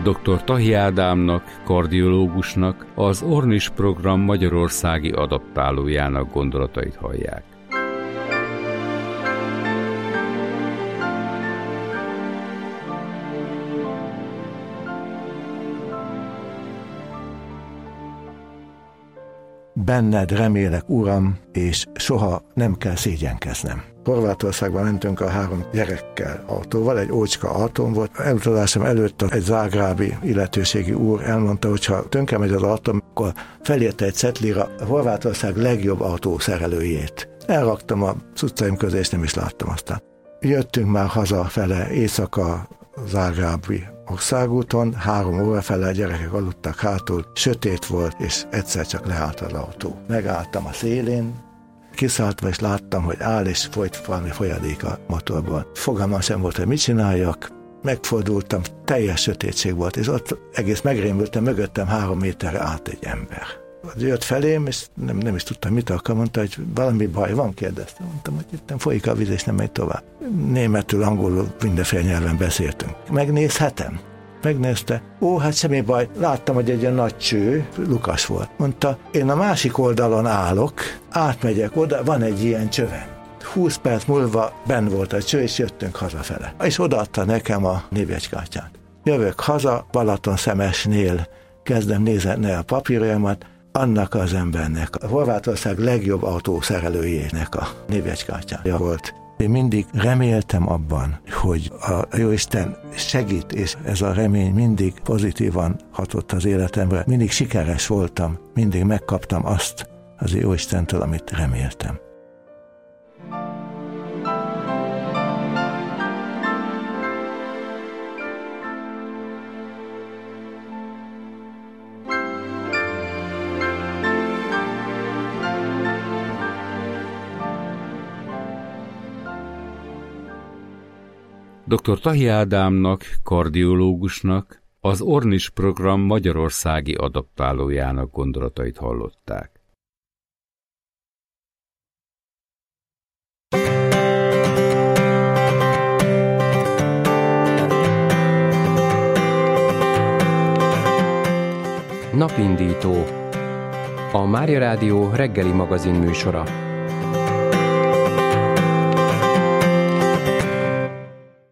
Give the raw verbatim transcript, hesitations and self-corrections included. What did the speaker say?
doktor Tahi Ádámnak, kardiológusnak, az Ornis program magyarországi adaptálójának gondolatait hallják. Benned remélek, Uram, és soha nem kell szégyenkeznem. Horvátországban mentünk a három gyerekkel autóval, egy ócska autón volt. Elutazásom előtt egy zágrábi illetőségi úr elmondta, hogy ha tönkre megy az autóm, akkor felírta egy cetlira a Horvátország legjobb autószerelőjét. Elraktam a cuccaim közé, és nem is láttam aztán. Jöttünk már hazafele éjszaka zágrábi országúton, három óra fele a gyerekek aludtak hátul, sötét volt, és egyszer csak leállt az autó. Megálltam a szélén, kiszálltam, és láttam, hogy áll, és folyt valami folyadék a motorban. Fogalmam sem volt, hogy mit csináljak. Megfordultam, teljes sötétség volt, és ott egész megrémültem, mögöttem három méterre állt egy ember. Jött felém, és nem, nem is tudtam, mit akar, mondta, hogy valami baj van, kérdeztem. Mondtam, hogy itt nem folyik a víz, és nem megy tovább. Németül, angolul, mindenféle nyelven beszéltünk. Megnézhetem? Megnézte. Ó, hát semmi baj. Láttam, hogy egy ilyen nagy cső, lukas volt. Mondta, én a másik oldalon állok, átmegyek oda, van egy ilyen csövem. húsz perc múlva benn volt a cső, és jöttünk hazafele. És odaadta nekem a névjegykártyát. Jövök haza, Balatonszemesnél kezdem nézni a papírjaimat, annak az embernek, a Horvátország legjobb autószerelőjének a névjegykártyája volt. Én mindig reméltem abban, hogy a Jóisten segít, és ez a remény mindig pozitívan hatott az életemre. Mindig sikeres voltam, mindig megkaptam azt az Jóistentől, amit reméltem. doktor Tahi Ádámnak, kardiológusnak, az Ornis program magyarországi adaptálójának gondolatait hallották. Napindító. A Mária Rádió reggeli magazin műsora.